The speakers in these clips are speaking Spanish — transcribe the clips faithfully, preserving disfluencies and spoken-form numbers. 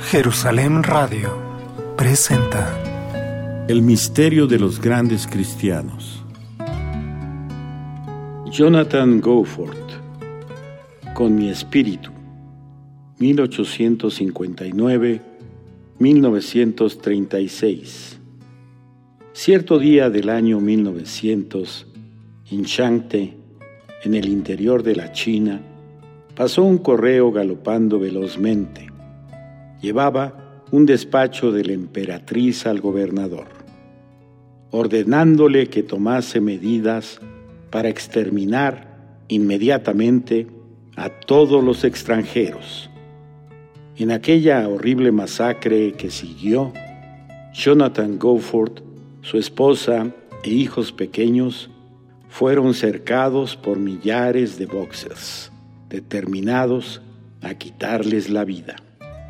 Jerusalén Radio presenta El misterio de los grandes cristianos. Jonathan Goforth, Con mi espíritu, mil ochocientos cincuenta y nueve a mil novecientos treinta y seis. Cierto día del año mil novecientos, en Changte, en el interior de la China, pasó un correo galopando velozmente. Llevaba un despacho de la emperatriz al gobernador, ordenándole que tomase medidas para exterminar inmediatamente a todos los extranjeros. En aquella horrible masacre que siguió, Jonathan Goforth, su esposa e hijos pequeños fueron cercados por millares de boxers, determinados a quitarles la vida.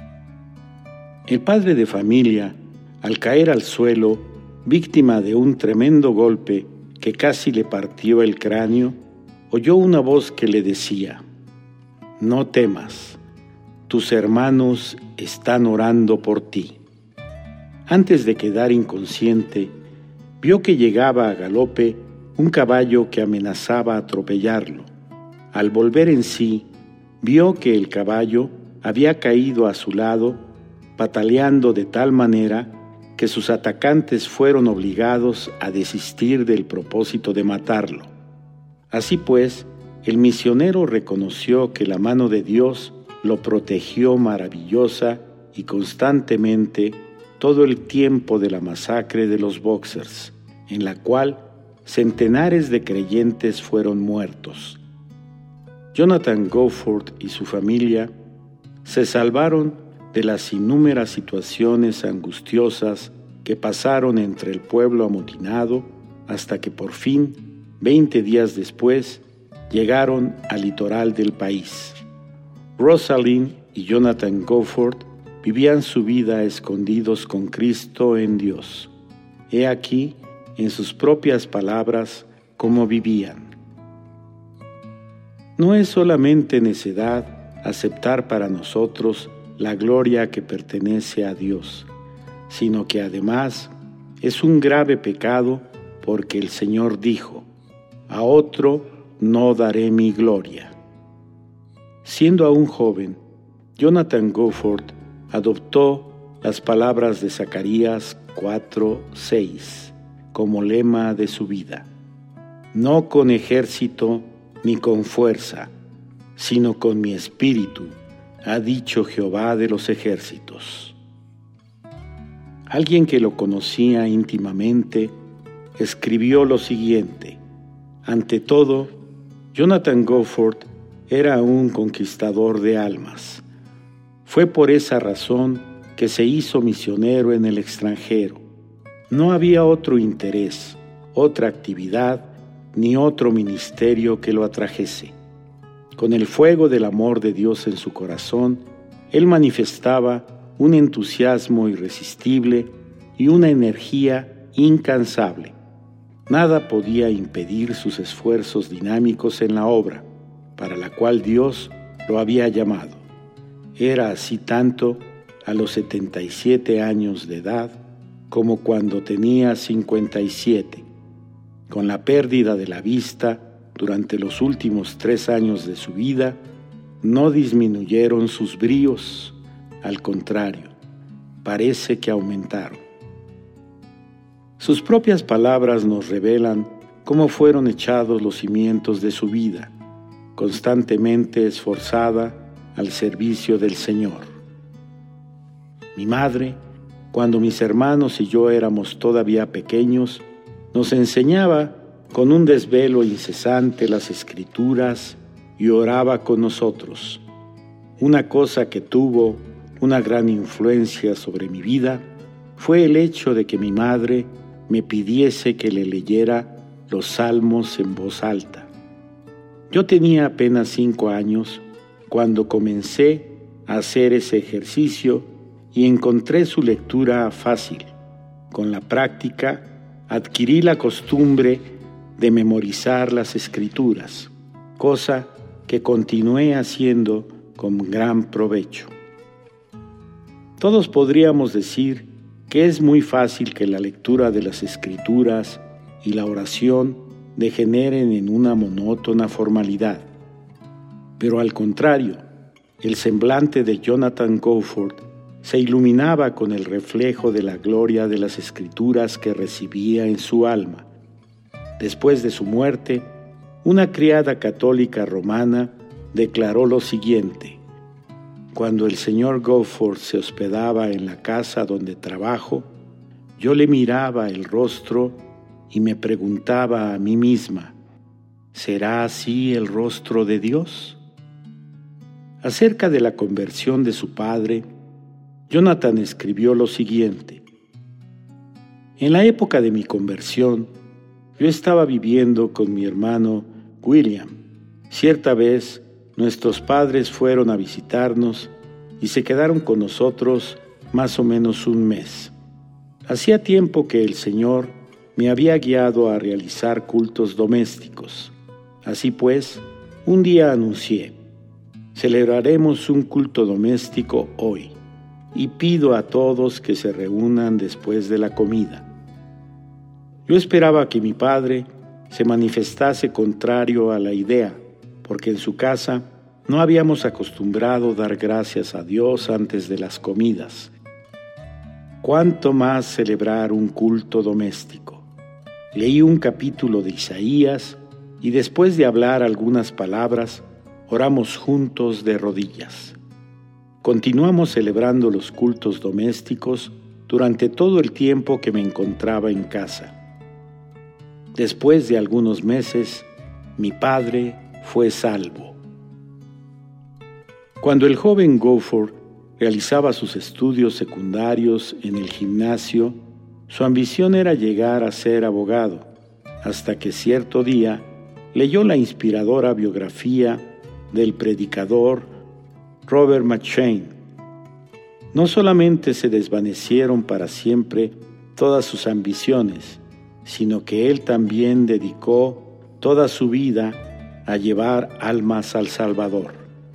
El padre de familia, al caer al suelo, víctima de un tremendo golpe que casi le partió el cráneo, oyó una voz que le decía: «No temas, tus hermanos están orando por ti». Antes de quedar inconsciente, vio que llegaba a galope un caballo que amenazaba atropellarlo. Al volver en sí, vio que el caballo había caído a su lado, pataleando de tal manera que sus atacantes fueron obligados a desistir del propósito de matarlo. Así pues, el misionero reconoció que la mano de Dios lo protegió maravillosa y constantemente todo el tiempo de la masacre de los boxers, en la cual centenares de creyentes fueron muertos. Jonathan Goforth y su familia se salvaron de las innúmeras situaciones angustiosas que pasaron entre el pueblo amotinado hasta que por fin, veinte días después, llegaron al litoral del país. Rosalind y Jonathan Goforth vivían su vida escondidos con Cristo en Dios. He aquí, en sus propias palabras, cómo vivían. No es solamente necedad aceptar para nosotros la gloria que pertenece a Dios, sino que además es un grave pecado porque el Señor dijo: «A otro no daré mi gloria». Siendo aún joven, Jonathan Goforth adoptó las palabras de Zacarías cuatro seis como lema de su vida: «No con ejército ni con fuerza, sino con mi espíritu, ha dicho Jehová de los ejércitos». Alguien que lo conocía íntimamente escribió lo siguiente: «Ante todo, Jonathan Goforth era un conquistador de almas. Fue por esa razón que se hizo misionero en el extranjero. No había otro interés, otra actividad, ni otro ministerio que lo atrajese. Con el fuego del amor de Dios en su corazón, él manifestaba un entusiasmo irresistible y una energía incansable. Nada podía impedir sus esfuerzos dinámicos en la obra, para la cual Dios lo había llamado. Era así tanto a los setenta y siete años de edad como cuando tenía cincuenta y siete. Con la pérdida de la vista, durante los últimos tres años de su vida, no disminuyeron sus bríos, al contrario, parece que aumentaron. Sus propias palabras nos revelan cómo fueron echados los cimientos de su vida, constantemente esforzada al servicio del Señor. Mi madre, cuando mis hermanos y yo éramos todavía pequeños, nos enseñaba con un desvelo incesante las Escrituras y oraba con nosotros. Una cosa que tuvo una gran influencia sobre mi vida fue el hecho de que mi madre me pidiese que le leyera los salmos en voz alta. Yo tenía apenas cinco años cuando comencé a hacer ese ejercicio y encontré su lectura fácil. Con la práctica adquirí la costumbre de memorizar las Escrituras, cosa que continué haciendo con gran provecho. Todos podríamos decir que es muy fácil que la lectura de las Escrituras y la oración degeneren en una monótona formalidad. Pero al contrario, el semblante de Jonathan Goforth se iluminaba con el reflejo de la gloria de las Escrituras que recibía en su alma. Después de su muerte, una criada católica romana declaró lo siguiente: cuando el señor Goforth se hospedaba en la casa donde trabajo, yo le miraba el rostro y me preguntaba a mí misma, ¿será así el rostro de Dios? Acerca de la conversión de su padre, Jonathan escribió lo siguiente: en la época de mi conversión, yo estaba viviendo con mi hermano William. Cierta vez, nuestros padres fueron a visitarnos y se quedaron con nosotros más o menos un mes. Hacía tiempo que el Señor me había guiado a realizar cultos domésticos. Así pues, un día anuncié: celebraremos un culto doméstico hoy, y pido a todos que se reúnan después de la comida. Yo esperaba que mi padre se manifestase contrario a la idea, porque en su casa no habíamos acostumbrado dar gracias a Dios antes de las comidas. ¿Cuánto más celebrar un culto doméstico? Leí un capítulo de Isaías y después de hablar algunas palabras, oramos juntos de rodillas. Continuamos celebrando los cultos domésticos durante todo el tiempo que me encontraba en casa. Después de algunos meses, mi padre fue salvo. Cuando el joven Goforth realizaba sus estudios secundarios en el gimnasio, su ambición era llegar a ser abogado, hasta que cierto día leyó la inspiradora biografía del predicador Robert McCheyne. No solamente se desvanecieron para siempre todas sus ambiciones, sino que él también dedicó toda su vida a llevar almas al Salvador.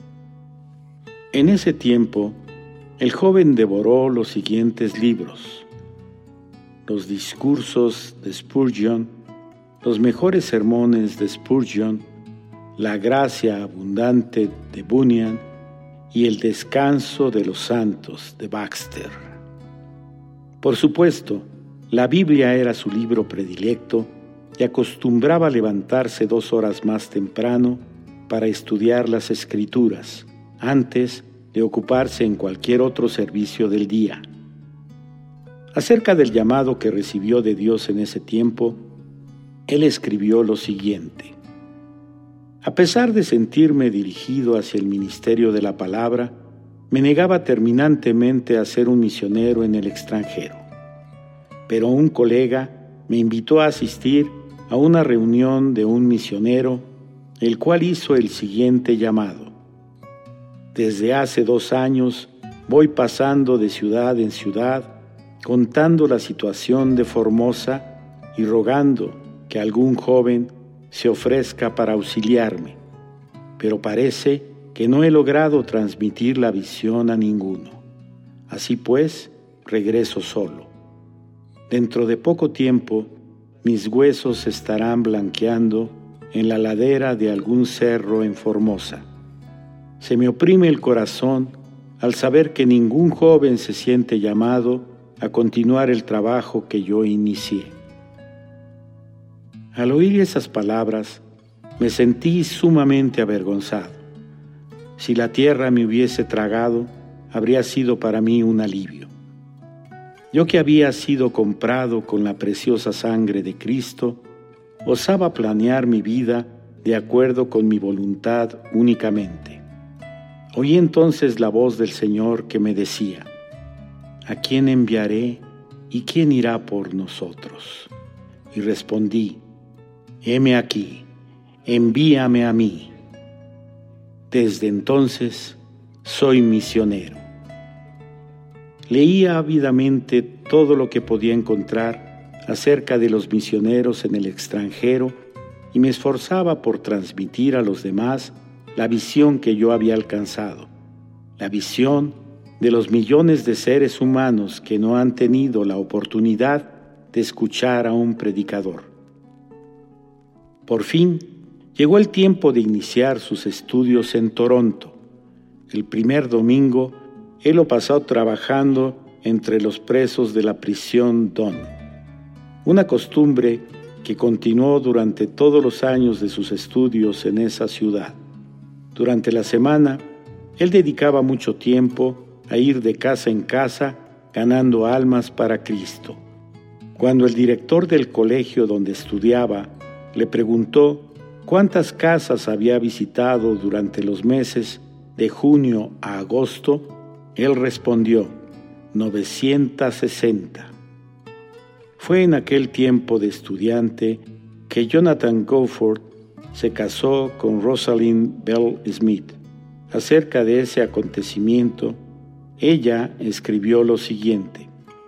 En ese tiempo, el joven devoró los siguientes libros: los discursos de Spurgeon, los mejores sermones de Spurgeon, la gracia abundante de Bunyan y el descanso de los santos de Baxter. Por supuesto, la Biblia era su libro predilecto y acostumbraba levantarse dos horas más temprano para estudiar las Escrituras, antes de ocuparse en cualquier otro servicio del día. Acerca del llamado que recibió de Dios en ese tiempo, él escribió lo siguiente: a pesar de sentirme dirigido hacia el ministerio de la palabra, me negaba terminantemente a ser un misionero en el extranjero. Pero un colega me invitó a asistir a una reunión de un misionero, el cual hizo el siguiente llamado: desde hace dos años voy pasando de ciudad en ciudad, contando la situación de Formosa y rogando que algún joven se ofrezca para auxiliarme, pero parece que no he logrado transmitir la visión a ninguno. Así pues, regreso solo. Dentro de poco tiempo, mis huesos estarán blanqueando en la ladera de algún cerro en Formosa. Se me oprime el corazón al saber que ningún joven se siente llamado a continuar el trabajo que yo inicié. Al oír esas palabras, me sentí sumamente avergonzado. Si la tierra me hubiese tragado, habría sido para mí un alivio. Yo que había sido comprado con la preciosa sangre de Cristo, osaba planear mi vida de acuerdo con mi voluntad únicamente. Oí entonces la voz del Señor que me decía: ¿a quién enviaré y quién irá por nosotros? Y respondí: heme aquí, envíame a mí. Desde entonces soy misionero. Leía ávidamente todo lo que podía encontrar acerca de los misioneros en el extranjero y me esforzaba por transmitir a los demás la visión que yo había alcanzado, la visión de los millones de seres humanos que no han tenido la oportunidad de escuchar a un predicador. Por fin, llegó el tiempo de iniciar sus estudios en Toronto. El primer domingo, él lo pasó trabajando entre los presos de la prisión Don, una costumbre que continuó durante todos los años de sus estudios en esa ciudad. Durante la semana, él dedicaba mucho tiempo a ir de casa en casa ganando almas para Cristo. Cuando el director del colegio donde estudiaba le preguntó cuántas casas había visitado durante los meses de junio a agosto, él respondió, novecientas sesenta. Fue en aquel tiempo de estudiante que Jonathan Goforth se casó con Rosalind Bell Smith. Acerca de ese acontecimiento, ella escribió lo siguiente: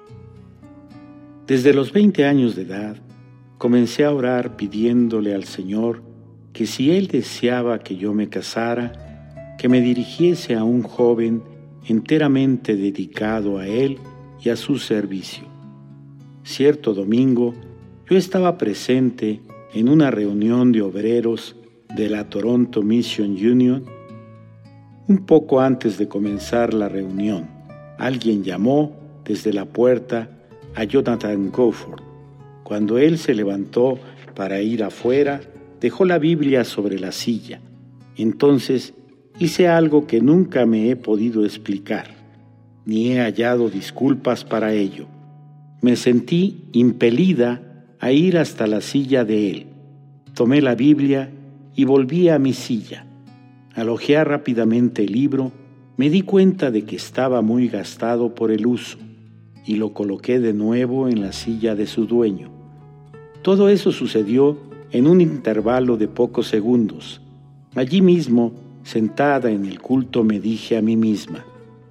Desde los veinte años de edad, comencé a orar pidiéndole al Señor que si Él deseaba que yo me casara, que me dirigiese a un joven enteramente dedicado a Él y a su servicio. Cierto domingo, yo estaba presente en una reunión de obreros de la Toronto Mission Union. Un poco antes de comenzar la reunión, alguien llamó desde la puerta a Jonathan Goforth. Cuando él se levantó para ir afuera, dejó la Biblia sobre la silla. Entonces hice algo que nunca me he podido explicar, ni he hallado disculpas para ello. Me sentí impelida a ir hasta la silla de él. Tomé la Biblia y volví a mi silla. Al hojear rápidamente el libro, me di cuenta de que estaba muy gastado por el uso y lo coloqué de nuevo en la silla de su dueño. Todo eso sucedió en un intervalo de pocos segundos. Allí mismo, sentada en el culto, me dije a mí misma,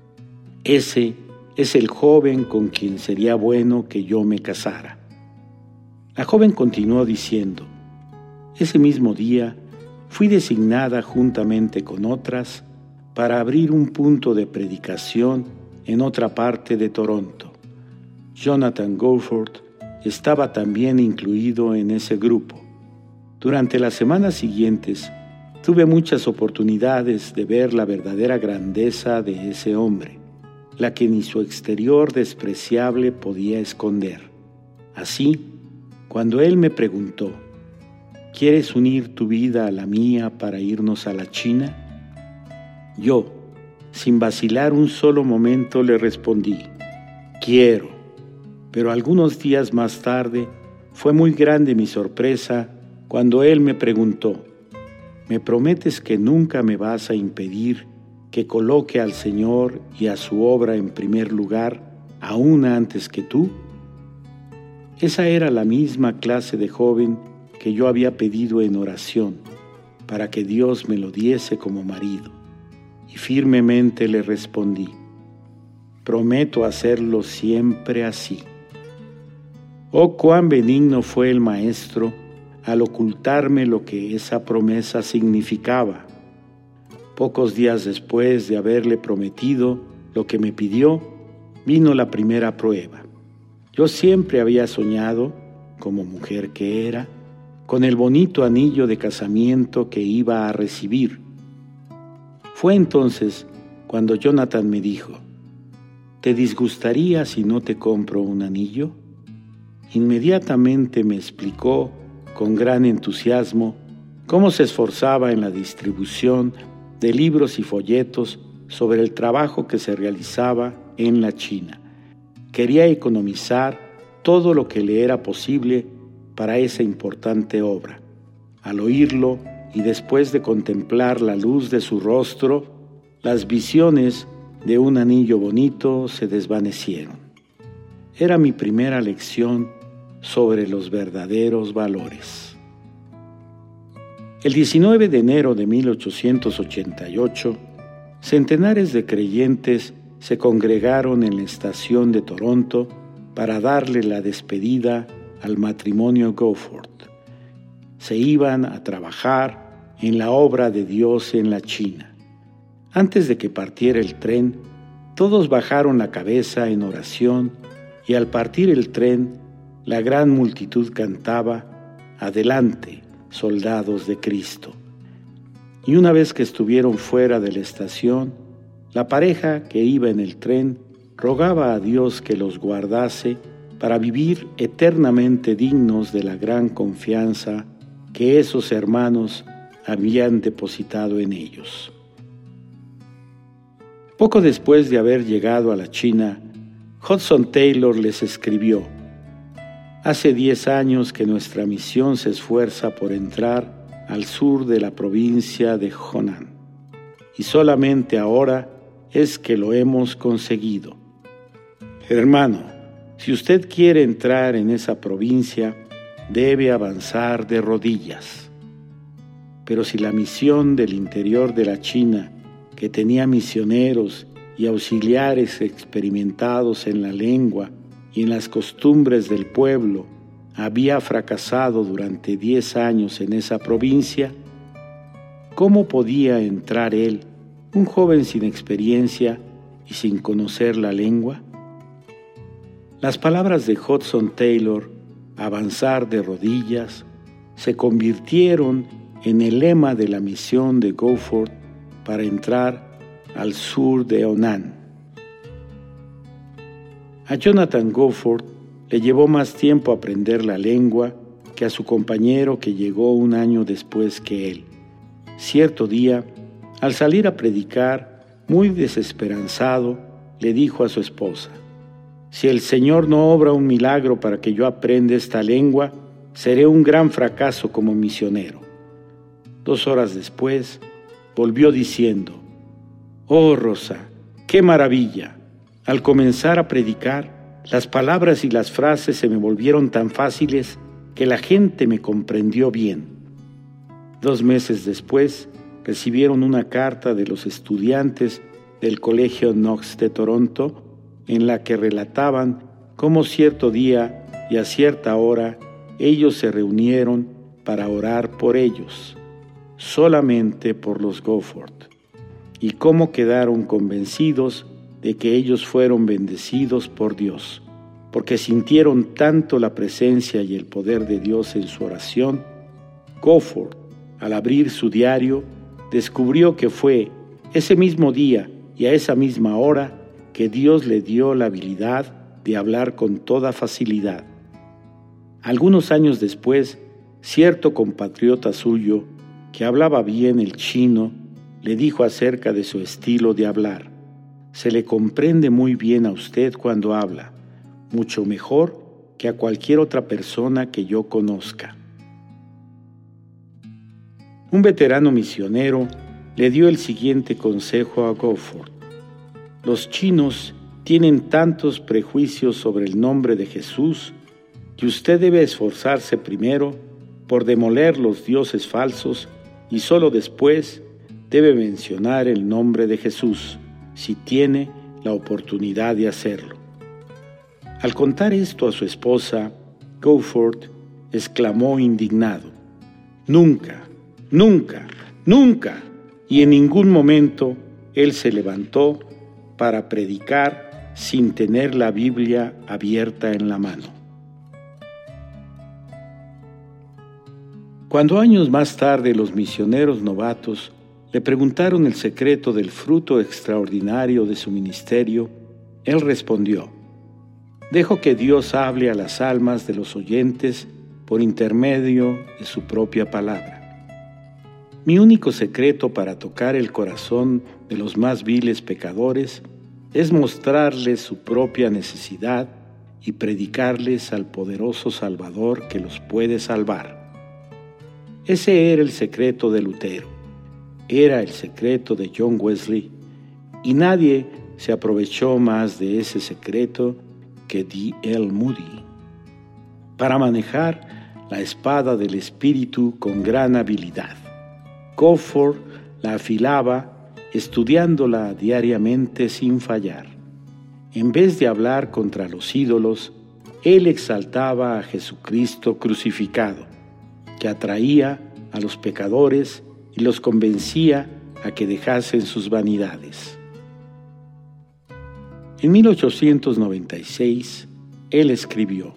ese es el joven con quien sería bueno que yo me casara. La joven continuó diciendo, ese mismo día fui designada juntamente con otras para abrir un punto de predicación en otra parte de Toronto. Jonathan Goforth estaba también incluido en ese grupo. Durante las semanas siguientes, tuve muchas oportunidades de ver la verdadera grandeza de ese hombre, la que ni su exterior despreciable podía esconder. Así, cuando él me preguntó, ¿quieres unir tu vida a la mía para irnos a la China? Yo, sin vacilar un solo momento, le respondí, quiero. Pero algunos días más tarde, fue muy grande mi sorpresa cuando él me preguntó, ¿me prometes que nunca me vas a impedir que coloque al Señor y a su obra en primer lugar, aún antes que tú? Esa era la misma clase de joven que yo había pedido en oración, para que Dios me lo diese como marido. Y firmemente le respondí, prometo hacerlo siempre así. Oh, cuán benigno fue el Maestro al ocultarme lo que esa promesa significaba. Pocos días después de haberle prometido lo que me pidió, vino la primera prueba. Yo siempre había soñado, como mujer que era, con el bonito anillo de casamiento que iba a recibir. Fue entonces cuando Jonathan me dijo, ¿te disgustaría si no te compro un anillo? Inmediatamente me explicó con gran entusiasmo cómo se esforzaba en la distribución de libros y folletos sobre el trabajo que se realizaba en la China. Quería economizar todo lo que le era posible para esa importante obra. Al oírlo y después de contemplar la luz de su rostro, las visiones de un anillo bonito se desvanecieron. Era mi primera lección sobre los verdaderos valores. El diecinueve de enero de mil ochocientos ochenta y ocho, centenares de creyentes se congregaron en la estación de Toronto para darle la despedida al matrimonio Goforth. Se iban a trabajar en la obra de Dios en la China. Antes de que partiera el tren, Todos bajaron la cabeza en oración y al partir el tren, la gran multitud cantaba: «Adelante, soldados de Cristo». Y una vez que estuvieron fuera de la estación, la pareja que iba en el tren rogaba a Dios que los guardase para vivir eternamente dignos de la gran confianza que esos hermanos habían depositado en ellos. Poco después de haber llegado a la China, Hudson Taylor les escribió: «Hace diez años que nuestra misión se esfuerza por entrar al sur de la provincia de Hunan, y solamente ahora es que lo hemos conseguido. Hermano, si usted quiere entrar en esa provincia, debe avanzar de rodillas. Pero si la misión del interior de la China, que tenía misioneros y auxiliares experimentados en la lengua y en las costumbres del pueblo, había fracasado durante diez años en esa provincia, ¿cómo podía entrar él, un joven sin experiencia y sin conocer la lengua?». Las palabras de Hudson Taylor, avanzar de rodillas, se convirtieron en el lema de la misión de Goforth para entrar al sur de Hunan. A Jonathan Goforth le llevó más tiempo aprender la lengua que a su compañero que llegó un año después que él. Cierto día, al salir a predicar, muy desesperanzado, le dijo a su esposa: «Si el Señor no obra un milagro para que yo aprenda esta lengua, seré un gran fracaso como misionero». Dos horas después, volvió diciendo: «Oh, Rosa, qué maravilla. Al comenzar a predicar, las palabras y las frases se me volvieron tan fáciles que la gente me comprendió bien». Dos meses después, recibieron una carta de los estudiantes del Colegio Knox de Toronto, en la que relataban cómo cierto día y a cierta hora ellos se reunieron para orar por ellos, solamente por los Goforth, y cómo quedaron convencidos de que ellos fueron bendecidos por Dios, porque sintieron tanto la presencia y el poder de Dios en su oración. Goforth, al abrir su diario, descubrió que fue ese mismo día y a esa misma hora que Dios le dio la habilidad de hablar con toda facilidad. Algunos años después, cierto compatriota suyo, que hablaba bien el chino, le dijo acerca de su estilo de hablar: «Se le comprende muy bien a usted cuando habla, mucho mejor que a cualquier otra persona que yo conozca». Un veterano misionero le dio el siguiente consejo a Goforth: «Los chinos tienen tantos prejuicios sobre el nombre de Jesús que usted debe esforzarse primero por demoler los dioses falsos y solo después debe mencionar el nombre de Jesús, si tiene la oportunidad de hacerlo». Al contar esto a su esposa, Goforth exclamó indignado: «Nunca, nunca, nunca». Y en ningún momento él se levantó para predicar sin tener la Biblia abierta en la mano. Cuando años más tarde los misioneros novatos le preguntaron el secreto del fruto extraordinario de su ministerio, él respondió: «Dejo que Dios hable a las almas de los oyentes por intermedio de su propia palabra. Mi único secreto para tocar el corazón de los más viles pecadores es mostrarles su propia necesidad y predicarles al poderoso Salvador que los puede salvar». Ese era el secreto de Lutero, era el secreto de John Wesley, y nadie se aprovechó más de ese secreto que D L Moody, para manejar la espada del Espíritu con gran habilidad. Goforth la afilaba, estudiándola diariamente sin fallar. En vez de hablar contra los ídolos, él exaltaba a Jesucristo crucificado, que atraía a los pecadores y los convencía a que dejasen sus vanidades. En mil ochocientos noventa y seis, él escribió: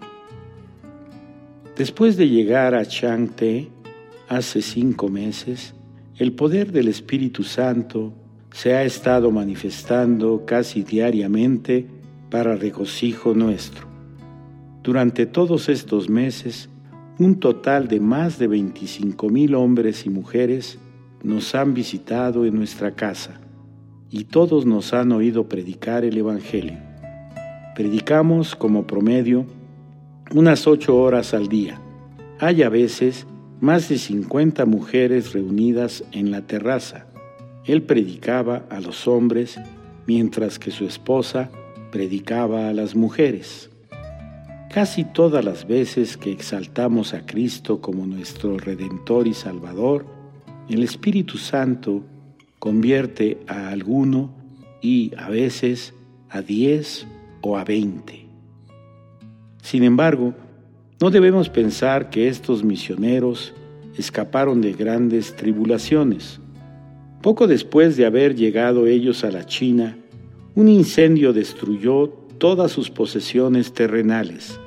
después de llegar a Changte hace cinco meses, el poder del Espíritu Santo se ha estado manifestando casi diariamente para regocijo nuestro. Durante todos estos meses, un total de más de veinticinco mil hombres y mujeres nos han visitado en nuestra casa y todos nos han oído predicar el Evangelio. Predicamos como promedio unas ocho horas al día. Hay a veces más de cincuenta mujeres reunidas en la terraza. Él predicaba a los hombres mientras que su esposa predicaba a las mujeres. Casi todas las veces que exaltamos a Cristo como nuestro Redentor y Salvador, el Espíritu Santo convierte a alguno y a veces a diez o a veinte. Sin embargo, no debemos pensar que estos misioneros escaparon de grandes tribulaciones. Poco después de haber llegado ellos a la China, un incendio destruyó todas sus posesiones terrenales.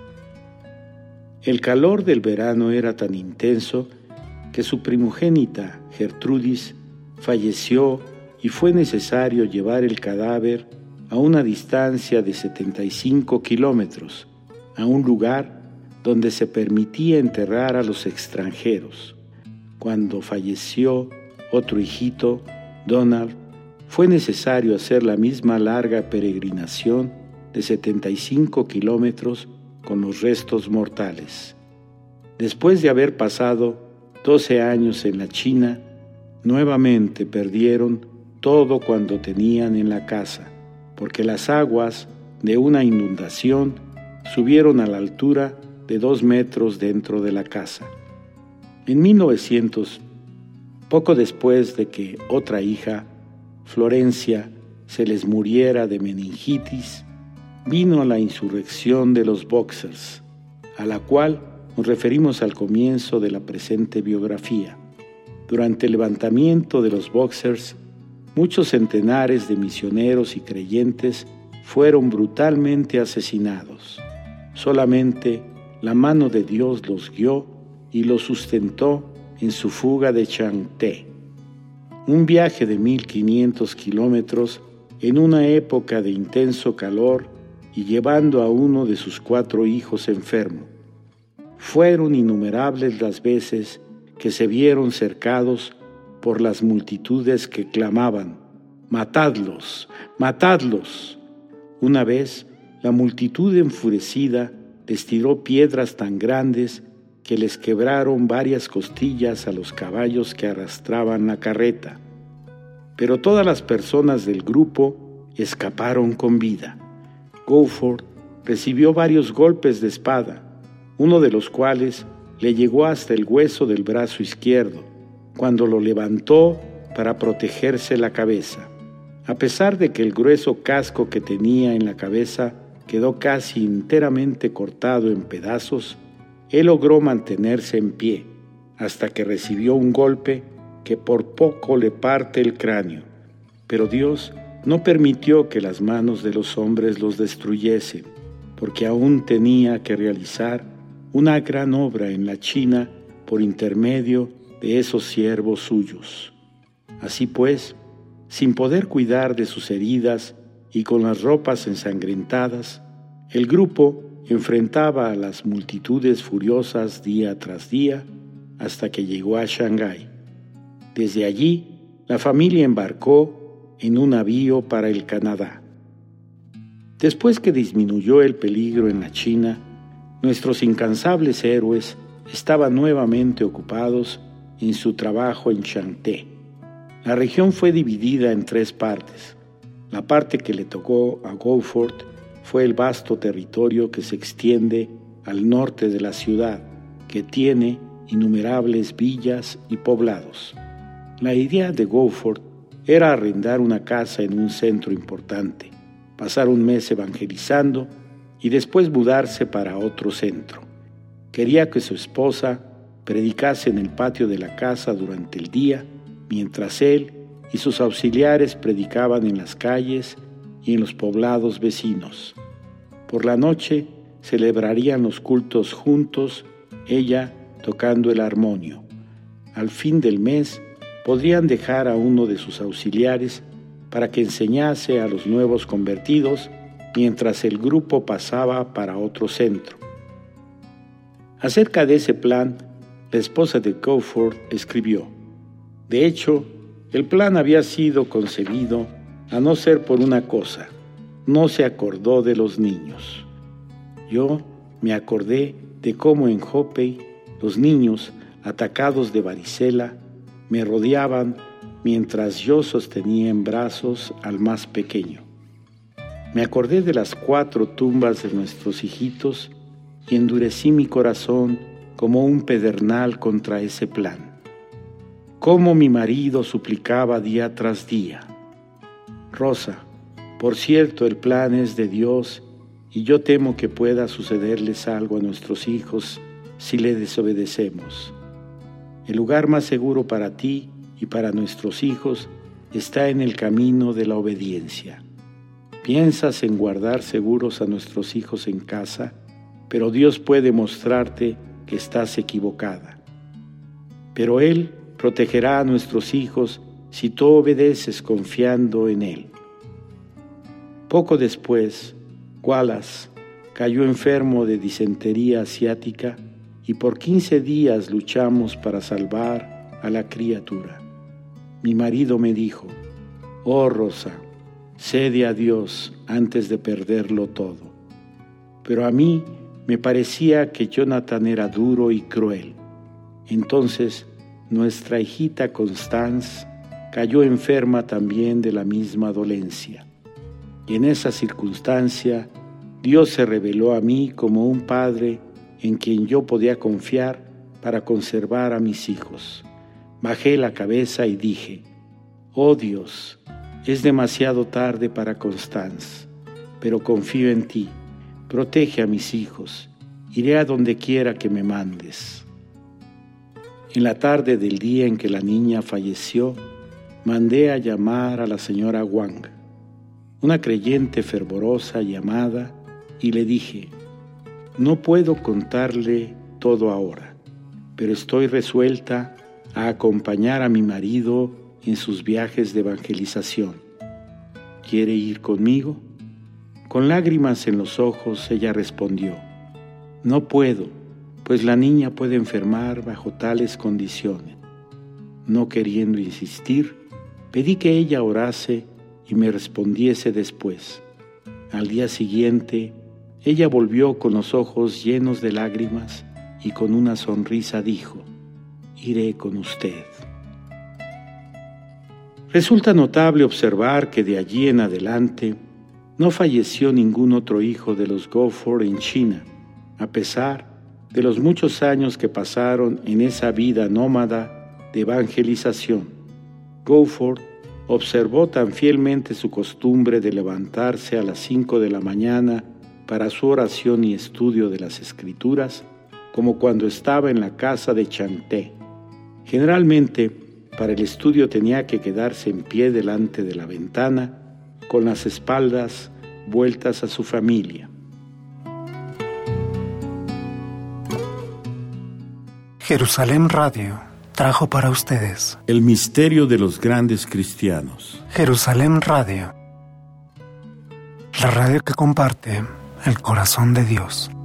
El calor del verano era tan intenso que su primogénita, Gertrudis, falleció y fue necesario llevar el cadáver a una distancia de setenta y cinco kilómetros, a un lugar donde se permitía enterrar a los extranjeros. Cuando falleció otro hijito, Donald, fue necesario hacer la misma larga peregrinación de setenta y cinco kilómetros con los restos mortales. Después de haber pasado doce años en la China, nuevamente perdieron todo cuanto tenían en la casa, porque las aguas de una inundación subieron a la altura de dos metros dentro de la casa. En mil novecientos, poco después de que otra hija, Florencia, se les muriera de meningitis, vino la insurrección de los Boxers, a la cual nos referimos al comienzo de la presente biografía. Durante el levantamiento de los Boxers, muchos centenares de misioneros y creyentes fueron brutalmente asesinados. Solamente la mano de Dios los guió y los sustentó en su fuga de Changte. Un viaje de mil quinientos kilómetros en una época de intenso calor y llevando a uno de sus cuatro hijos enfermo. Fueron innumerables las veces que se vieron cercados por las multitudes que clamaban: «¡Matadlos! ¡Matadlos!». Una vez, la multitud enfurecida les tiró piedras tan grandes que les quebraron varias costillas a los caballos que arrastraban la carreta. Pero todas las personas del grupo escaparon con vida. Goforth recibió varios golpes de espada, uno de los cuales le llegó hasta el hueso del brazo izquierdo, cuando lo levantó para protegerse la cabeza. A pesar de que el grueso casco que tenía en la cabeza quedó casi enteramente cortado en pedazos, él logró mantenerse en pie, hasta que recibió un golpe que por poco le parte el cráneo. Pero Dios no permitió que las manos de los hombres los destruyesen, porque aún tenía que realizar una gran obra en la China por intermedio de esos siervos suyos. Así pues, sin poder cuidar de sus heridas y con las ropas ensangrentadas, el grupo enfrentaba a las multitudes furiosas día tras día hasta que llegó a Shanghái. Desde allí, la familia embarcó en un navío para el Canadá. Después que disminuyó el peligro en la China, nuestros incansables héroes estaban nuevamente ocupados en su trabajo en Changte. La región fue dividida en tres partes. La parte que le tocó a Goforth fue el vasto territorio que se extiende al norte de la ciudad, que tiene innumerables villas y poblados. La idea de Goforth era arrendar una casa en un centro importante, pasar un mes evangelizando y después mudarse para otro centro. Quería que su esposa predicase en el patio de la casa durante el día, mientras él y sus auxiliares predicaban en las calles y en los poblados vecinos. Por la noche celebrarían los cultos juntos, ella tocando el armonio. Al fin del mes podrían dejar a uno de sus auxiliares para que enseñase a los nuevos convertidos mientras el grupo pasaba para otro centro. Acerca de ese plan, la esposa de Goforth escribió: de hecho, el plan había sido concebido a no ser por una cosa: no se acordó de los niños. Yo me acordé de cómo en Joppei los niños, atacados de varicela, me rodeaban mientras yo sostenía en brazos al más pequeño. Me acordé de las cuatro tumbas de nuestros hijitos y endurecí mi corazón como un pedernal contra ese plan. Cómo mi marido suplicaba día tras día: Rosa, por cierto, el plan es de Dios y yo temo que pueda sucederles algo a nuestros hijos si le desobedecemos. El lugar más seguro para ti y para nuestros hijos está en el camino de la obediencia. Piensas en guardar seguros a nuestros hijos en casa, pero Dios puede mostrarte que estás equivocada. Pero Él protegerá a nuestros hijos si tú obedeces confiando en Él. Poco después, Wallace cayó enfermo de disentería asiática y por quince días luchamos para salvar a la criatura. Mi marido me dijo: oh Rosa, cede a Dios antes de perderlo todo. Pero a mí me parecía que Jonathan era duro y cruel. Entonces nuestra hijita Constance cayó enferma también de la misma dolencia. Y en esa circunstancia Dios se reveló a mí como un padre en quien yo podía confiar para conservar a mis hijos. Bajé la cabeza y dije: oh Dios, es demasiado tarde para Constance, pero confío en ti. Protege a mis hijos. Iré a donde quiera que me mandes. En la tarde del día en que la niña falleció, mandé a llamar a la señora Wang, una creyente fervorosa y amada, y le dije: no puedo contarle todo ahora, pero estoy resuelta a acompañar a mi marido en sus viajes de evangelización. ¿Quiere ir conmigo? Con lágrimas en los ojos, ella respondió: no puedo, pues la niña puede enfermar bajo tales condiciones. No queriendo insistir, pedí que ella orase y me respondiese después. Al día siguiente, ella volvió con los ojos llenos de lágrimas y con una sonrisa dijo: iré con usted. Resulta notable observar que de allí en adelante no falleció ningún otro hijo de los Goforth en China, a pesar de los muchos años que pasaron en esa vida nómada de evangelización. Goforth observó tan fielmente su costumbre de levantarse a las cinco de la mañana para su oración y estudio de las Escrituras, como cuando estaba en la casa de Chanté. Generalmente, para el estudio tenía que quedarse en pie delante de la ventana, con las espaldas vueltas a su familia. Jerusalén Radio trajo para ustedes el misterio de los grandes cristianos. Jerusalén Radio, la radio que comparte el corazón de Dios.